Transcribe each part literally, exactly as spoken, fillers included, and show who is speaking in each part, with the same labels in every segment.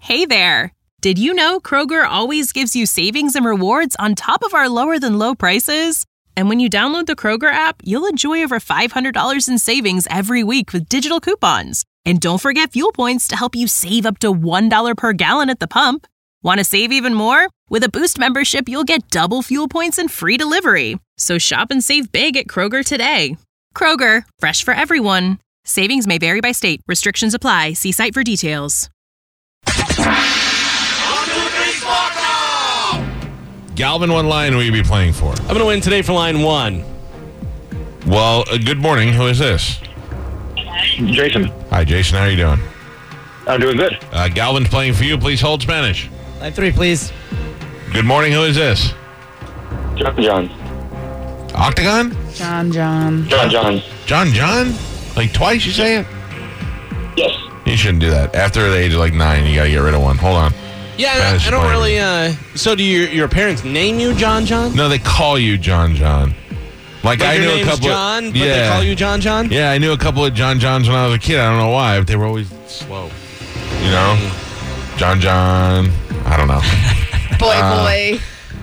Speaker 1: Hey there! Did you know Kroger always gives you savings and rewards on top of our lower-than-low prices? And when you download the Kroger app, you'll enjoy over five hundred dollars in savings every week with digital coupons. And don't forget fuel points to help you save up to one dollar per gallon at the pump. Want to save even more? With a Boost membership, you'll get double fuel points and free delivery. So shop and save big at Kroger today. Kroger, fresh for everyone. Savings may vary by state. Restrictions apply. See site for details.
Speaker 2: Galvin, what line will you be playing for?
Speaker 3: I'm going to win today for line one.
Speaker 2: Well, uh, good morning. Who is this?
Speaker 4: Jason.
Speaker 2: Hi, Jason. How are you doing?
Speaker 4: I'm doing good.
Speaker 2: Uh, Galvin's playing for you. Please hold Spanish.
Speaker 5: Line three, please.
Speaker 2: Good morning. Who is this?
Speaker 4: John John.
Speaker 2: Octagon?
Speaker 6: John John.
Speaker 4: John John.
Speaker 2: John John? Like twice you say it?
Speaker 4: Yes.
Speaker 2: You shouldn't do that. After the age of like nine, you got to get rid of one. Hold on.
Speaker 3: Yeah,
Speaker 2: Spanish
Speaker 3: I don't
Speaker 2: player.
Speaker 3: really, uh... So do your, your parents name you John John?
Speaker 2: No, they call you John John. Like,
Speaker 3: Like
Speaker 2: I
Speaker 3: your
Speaker 2: knew a
Speaker 3: name's
Speaker 2: couple
Speaker 3: John,
Speaker 2: of,
Speaker 3: but
Speaker 2: yeah.
Speaker 3: they call you John John?
Speaker 2: Yeah, I knew a couple of John Johns when I was a kid. I don't know why, but they were always slow. You know? John John. I don't know.
Speaker 6: Boy,
Speaker 2: Uh,
Speaker 6: boy.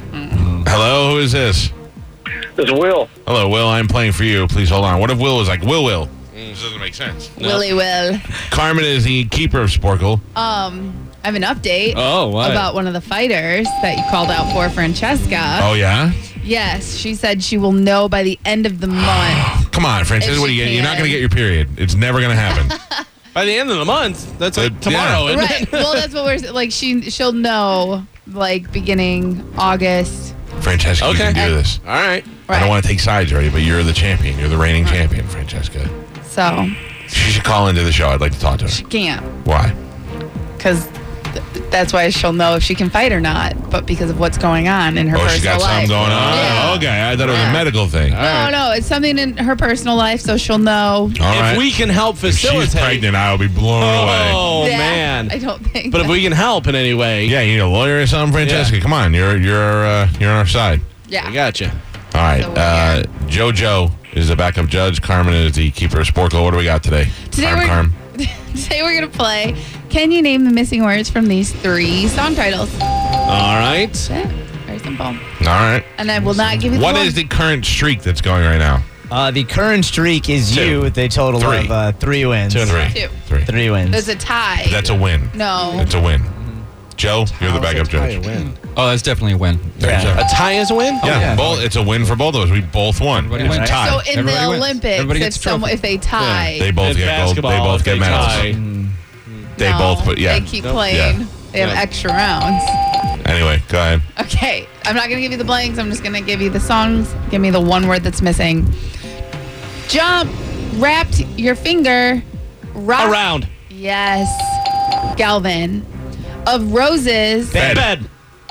Speaker 2: Hello, who is this?
Speaker 4: This is Will.
Speaker 2: Hello, Will. I'm playing for you. Please hold on. What if Will was like, Will Will? This doesn't make sense.
Speaker 6: Willie Will.
Speaker 2: Carmen is the keeper of Sporkle.
Speaker 6: Um, I have an update
Speaker 3: Oh, what?
Speaker 6: about one of the fighters that you called out for, Francesca.
Speaker 2: Oh, yeah?
Speaker 6: Yes, she said she will know by the end of the month.
Speaker 2: Come on, Francis.
Speaker 6: If
Speaker 2: What do
Speaker 6: she
Speaker 2: you get? You're not
Speaker 6: can.
Speaker 2: going to get your period. It's never going to happen.
Speaker 3: By the end of the month? That's like
Speaker 2: Uh,
Speaker 3: tomorrow,
Speaker 2: yeah.
Speaker 3: isn't
Speaker 6: Right.
Speaker 3: it?
Speaker 6: Well, that's what we're like. She she'll know like beginning August.
Speaker 2: Francesca,
Speaker 3: Okay.
Speaker 2: you can do this.
Speaker 3: All right.
Speaker 6: Right.
Speaker 2: I don't want to take sides already, but you're the champion. You're the reigning champion, Francesca.
Speaker 6: So
Speaker 2: She should call into the show. I'd like to talk to her.
Speaker 6: she can't
Speaker 2: Why?
Speaker 6: because th- that's why she'll know if she can fight or not. But because of what's going on in her
Speaker 2: Oh,
Speaker 6: personal
Speaker 2: she got
Speaker 6: life.
Speaker 2: something going on.
Speaker 6: Yeah.
Speaker 2: Okay, I thought it was a
Speaker 6: Yeah.
Speaker 2: medical thing.
Speaker 6: No, no, it's something in her personal life, so she'll know.
Speaker 2: All
Speaker 3: If
Speaker 2: right.
Speaker 3: we can help
Speaker 2: If
Speaker 3: facilitate...
Speaker 2: she's pregnant, I'll be blown away.
Speaker 3: Oh,
Speaker 6: Yeah,
Speaker 3: man.
Speaker 6: I don't think.
Speaker 3: But if we can help in any way...
Speaker 2: Yeah, you need a lawyer or something, Francesca.
Speaker 3: Yeah.
Speaker 2: Come on, you're you're uh, you're on our side.
Speaker 6: yeah.
Speaker 3: I gotcha.
Speaker 2: All right,
Speaker 6: So we're
Speaker 2: uh, JoJo is the backup judge. Carmen is the keeper of Sporkle. What do we got today?
Speaker 6: Today
Speaker 2: Carm,
Speaker 6: we're
Speaker 2: Carm.
Speaker 6: today we're gonna play. Can you name the missing words from these three song titles?
Speaker 3: All right.
Speaker 6: That's it. Very simple.
Speaker 2: All right.
Speaker 6: And I will not give you. The
Speaker 2: What
Speaker 6: one.
Speaker 2: is the current streak that's going right now?
Speaker 5: Uh, the current streak is
Speaker 2: Two.
Speaker 5: you with a total
Speaker 2: Three.
Speaker 5: of uh, three wins.
Speaker 3: Two and
Speaker 2: Three.
Speaker 6: Two.
Speaker 2: Three.
Speaker 5: Three wins.
Speaker 6: There's a tie.
Speaker 2: That's a win.
Speaker 6: no.
Speaker 2: It's a win. Joe, you're the backup judge.
Speaker 3: Win.
Speaker 7: Oh, that's definitely a win.
Speaker 2: There's
Speaker 5: Yeah.
Speaker 2: a-
Speaker 3: A tie is a win?
Speaker 2: yeah,
Speaker 7: yeah.
Speaker 2: both. It's a win for both of us. We both won.
Speaker 7: Everybody
Speaker 2: It's a
Speaker 7: wins.
Speaker 2: tie.
Speaker 6: So in
Speaker 7: Everybody
Speaker 6: the
Speaker 7: wins.
Speaker 6: Olympics,
Speaker 7: Everybody
Speaker 6: if
Speaker 7: gets a
Speaker 6: some,
Speaker 7: trophy.
Speaker 6: if they tie,
Speaker 2: they both
Speaker 3: In
Speaker 2: get gold. They
Speaker 3: basketball,
Speaker 2: both
Speaker 3: if
Speaker 2: get
Speaker 3: they
Speaker 2: medals.
Speaker 3: tie.
Speaker 2: They
Speaker 6: no,
Speaker 2: both, but yeah.
Speaker 6: they keep
Speaker 3: Nope.
Speaker 6: playing.
Speaker 2: Yeah.
Speaker 6: They have
Speaker 3: Yeah.
Speaker 6: extra rounds.
Speaker 2: Anyway, go ahead.
Speaker 6: Okay, I'm not gonna give you the blanks. I'm just gonna give you the songs. Give me the one word that's missing. Jump, wrapped your finger, rock.
Speaker 3: Around.
Speaker 6: Yes, Galvin. Of roses,
Speaker 2: Bed.
Speaker 3: Bed.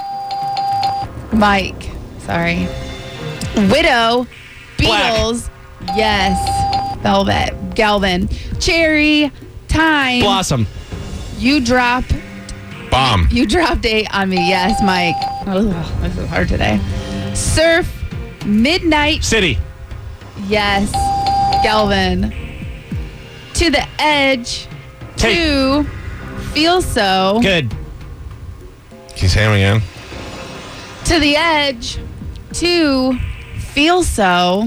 Speaker 6: Mike. Sorry. Widow,
Speaker 3: Black.
Speaker 6: Beatles. Yes, Velvet. Galvin. Cherry, time.
Speaker 3: Blossom.
Speaker 6: You drop.
Speaker 2: Bomb.
Speaker 6: You dropped eight on me. Yes, Mike. Oh, this is hard today. Surf, midnight.
Speaker 3: City.
Speaker 6: Yes, Galvin. To the edge.
Speaker 3: Take.
Speaker 6: To feel so.
Speaker 5: Good.
Speaker 2: Can you say him again?
Speaker 6: To the edge. To feel so.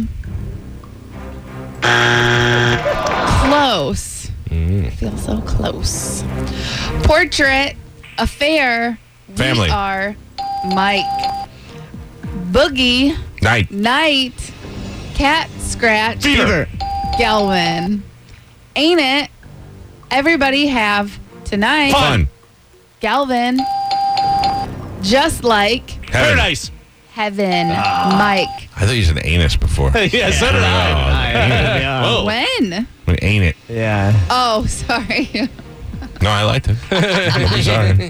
Speaker 6: Close.
Speaker 2: Mm.
Speaker 6: Feel so close. Portrait. Affair.
Speaker 2: Family.
Speaker 6: We are Mike. Boogie.
Speaker 2: Night.
Speaker 6: Night. Cat scratch.
Speaker 3: Fever.
Speaker 6: Galvin. Ain't it? Everybody have tonight.
Speaker 2: Fun.
Speaker 6: Galvin. Just like
Speaker 2: Heaven.
Speaker 3: Paradise.
Speaker 6: heaven. Mike.
Speaker 2: I thought you said anus before.
Speaker 3: Yeah, so did I.
Speaker 2: Oh,
Speaker 3: Whoa.
Speaker 6: When?
Speaker 2: Wait, ain't it?
Speaker 5: Yeah.
Speaker 6: Oh, sorry.
Speaker 2: No, I liked it. I'm sorry.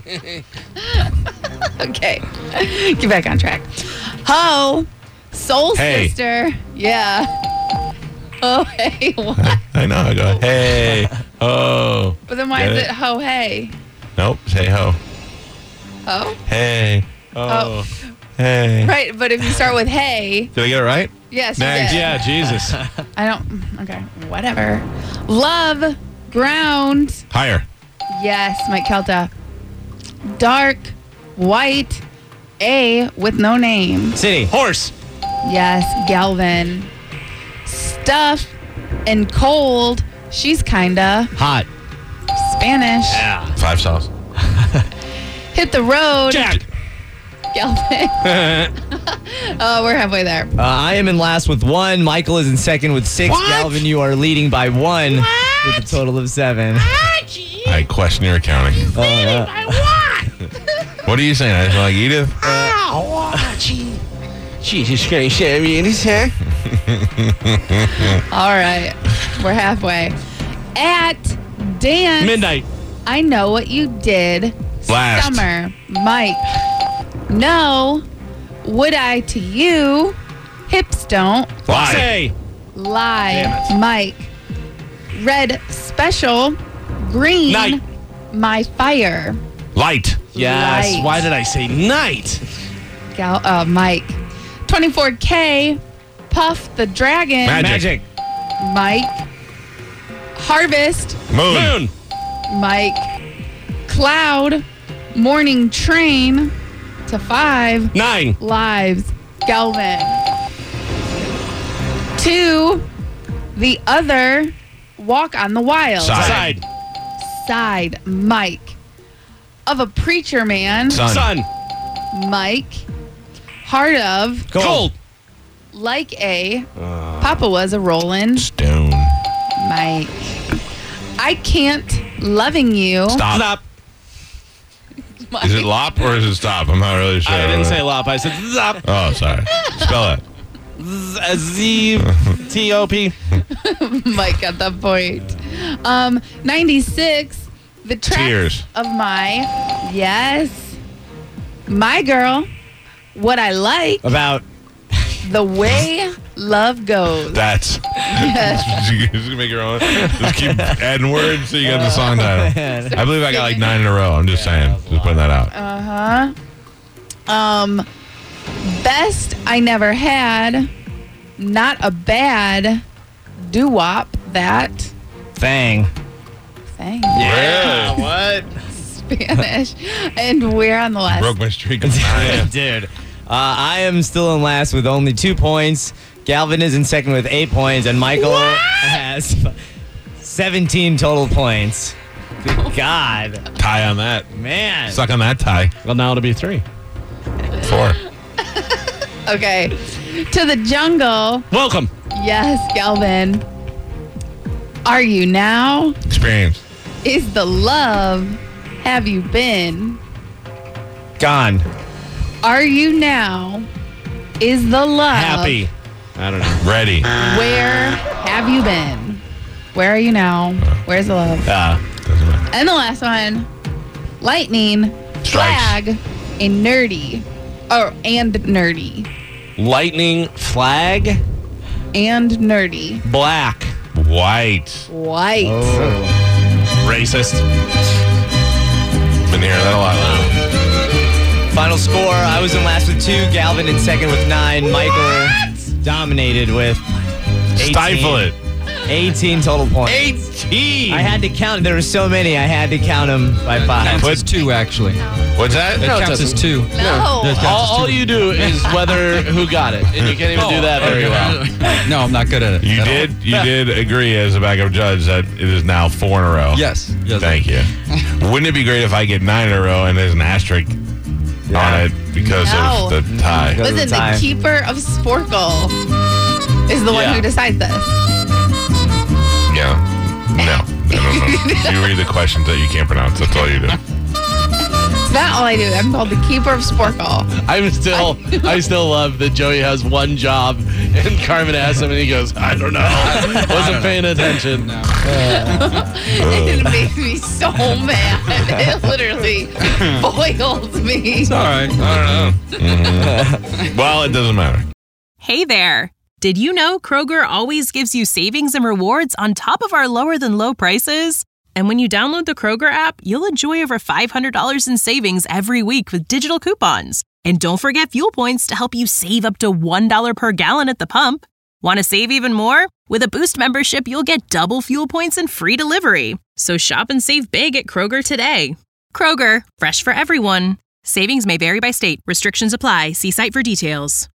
Speaker 6: Okay. Get back on track. Ho. Soul
Speaker 2: Hey.
Speaker 6: sister. Yeah. Oh, hey. What?
Speaker 2: I know. I go, hey, oh.
Speaker 6: But then why
Speaker 2: Get
Speaker 6: is
Speaker 2: it?
Speaker 6: it ho, hey?
Speaker 2: Nope, say ho.
Speaker 6: Oh?
Speaker 2: Hey,
Speaker 6: Oh.
Speaker 2: hey.
Speaker 6: Right, but if you start with hey,
Speaker 2: Did I get it right?
Speaker 6: yes, you
Speaker 2: Next.
Speaker 6: did.
Speaker 3: Yeah, Jesus.
Speaker 6: I don't. Okay, whatever. Love, ground.
Speaker 2: Higher.
Speaker 6: Yes, Mike Kelta. dark, white, A with no name.
Speaker 5: City.
Speaker 3: Horse.
Speaker 6: Yes, Galvin. Stuff and cold, she's kinda
Speaker 5: Hot.
Speaker 6: Spanish.
Speaker 3: Yeah.
Speaker 2: Five sauce.
Speaker 6: Hit the road,
Speaker 3: Jack.
Speaker 6: Galvin. Oh, we're halfway there.
Speaker 5: Uh, I am in last with one. Michael is in second with six.
Speaker 3: What?
Speaker 5: Galvin, you are leading by one with a total of seven.
Speaker 2: I question your accounting.
Speaker 5: Oh, yeah.
Speaker 2: What are you saying? I feel like Edith?
Speaker 3: Jesus Christ, Sherry, here.
Speaker 6: All right, we're halfway. At dance.
Speaker 3: Midnight.
Speaker 6: I know what you did.
Speaker 2: Last.
Speaker 6: Summer. Mike. No. Would I to you? Hips don't.
Speaker 2: Lie.
Speaker 3: Say.
Speaker 6: Lie.
Speaker 3: Damn it.
Speaker 6: Mike. Red special. Green.
Speaker 3: Night.
Speaker 6: My fire.
Speaker 2: Light.
Speaker 3: Yes.
Speaker 6: Light.
Speaker 3: Why did I say night?
Speaker 6: Gal. Uh, Mike. twenty-four K. Puff the dragon.
Speaker 2: Magic.
Speaker 6: Mike. Harvest.
Speaker 2: Moon.
Speaker 3: Moon.
Speaker 6: Mike. Cloud. Morning train. To five.
Speaker 3: Nine.
Speaker 6: Lives. Galvin. Two. The other. Walk on the wild.
Speaker 2: Side.
Speaker 3: Side.
Speaker 6: Side. Mike. Of a preacher man.
Speaker 2: Sun.
Speaker 3: Sun.
Speaker 6: Mike. Heart of.
Speaker 3: Cold.
Speaker 6: Like a. Papa was a rollin'.
Speaker 2: Stone.
Speaker 6: Mike. I can't loving you.
Speaker 2: Stop.
Speaker 3: Stop.
Speaker 6: Mike.
Speaker 2: Is it lop or is it stop? I'm not really sure.
Speaker 3: I didn't say lop. I said zop.
Speaker 2: Oh, sorry. Spell it.
Speaker 3: Z T O P.
Speaker 6: Mike got that point. Um, ninety-six. The track
Speaker 2: Tears.
Speaker 6: of my. Yes. My girl. What I like.
Speaker 5: About
Speaker 6: The way love goes.
Speaker 2: That's. Just gonna make your own. Just keep adding words so you get the song title. I believe I got like nine in a row. I'm just saying. Just putting that out.
Speaker 6: Uh huh. Um, best I never had. Not a bad doo-wop. That
Speaker 5: Fang.
Speaker 6: thing.
Speaker 2: Yeah.
Speaker 5: What?
Speaker 6: Spanish. And we're on the last.
Speaker 2: Broke my streak of nine.
Speaker 5: Dude. Uh, I am still in last with only two points. Galvin is in second with eight points, and Michael has seventeen total points. Good God.
Speaker 2: Tie on that.
Speaker 5: Man.
Speaker 2: Suck on that tie.
Speaker 3: Well, now it'll be three.
Speaker 2: Four.
Speaker 6: Okay. To the jungle.
Speaker 3: Welcome.
Speaker 6: Yes, Galvin. Are you now?
Speaker 2: Experience.
Speaker 6: Is the love? Have you been?
Speaker 5: Gone.
Speaker 6: Are you now? Is the love?
Speaker 3: Happy. I don't know.
Speaker 2: Ready.
Speaker 6: Where have you been? Where are you now? Where's the love?
Speaker 5: Uh,
Speaker 2: Doesn't matter.
Speaker 6: And the last one, lightning,
Speaker 2: Strikes.
Speaker 6: flag, and nerdy. Oh, and nerdy.
Speaker 3: Lightning flag.
Speaker 6: And nerdy.
Speaker 3: Black.
Speaker 2: White.
Speaker 6: White.
Speaker 5: oh.
Speaker 3: Racist.
Speaker 2: Been hearing that a lot lately.
Speaker 5: Final score, I was in last with two. Galvin in second with nine. Michael dominated with eighteen.
Speaker 2: Stifle it.
Speaker 5: eighteen total points.
Speaker 3: eighteen.
Speaker 5: I had to count. There were so many. I had to count them by five.
Speaker 2: Put-
Speaker 7: Counts as two, actually.
Speaker 2: What's that?
Speaker 7: That
Speaker 3: No, it
Speaker 7: counts as
Speaker 3: doesn't.
Speaker 7: two.
Speaker 6: No.
Speaker 7: That counts
Speaker 3: all,
Speaker 7: as
Speaker 3: all
Speaker 7: two.
Speaker 3: you do is whether who got it, and you can't even do that very well.
Speaker 7: No, I'm not good at it.
Speaker 2: You
Speaker 7: at all.
Speaker 2: did. You did agree as a backup judge that it is now four in a row.
Speaker 7: Yes. yes
Speaker 2: Thank you. Wouldn't it be great if I get nine in a row and there's an asterisk on it because
Speaker 6: No.
Speaker 2: of the tie?
Speaker 5: Because of
Speaker 6: Listen,
Speaker 5: the
Speaker 6: the
Speaker 5: time.
Speaker 6: keeper of Sporkle is the one
Speaker 3: Yeah.
Speaker 6: who decides this.
Speaker 2: Yeah. No. No, no, no. You read the questions that you can't pronounce. That's all you do.
Speaker 6: It's not all I do. I'm called the keeper of Sporkle.
Speaker 3: I'm still, I still love that Joey has one job, and Carmen asks him, and he goes, "I don't know, wasn't paying attention."
Speaker 6: It made me so mad. It literally boiled me.
Speaker 7: All right.
Speaker 2: I don't know. Well, it doesn't matter.
Speaker 1: Hey there! Did you know Kroger always gives you savings and rewards on top of our lower than low prices? And when you download the Kroger app, you'll enjoy over five hundred dollars in savings every week with digital coupons. And don't forget fuel points to help you save up to one dollar per gallon at the pump. Want to save even more? With a Boost membership, you'll get double fuel points and free delivery. So shop and save big at Kroger today. Kroger, fresh for everyone. Savings may vary by state. Restrictions apply. See site for details.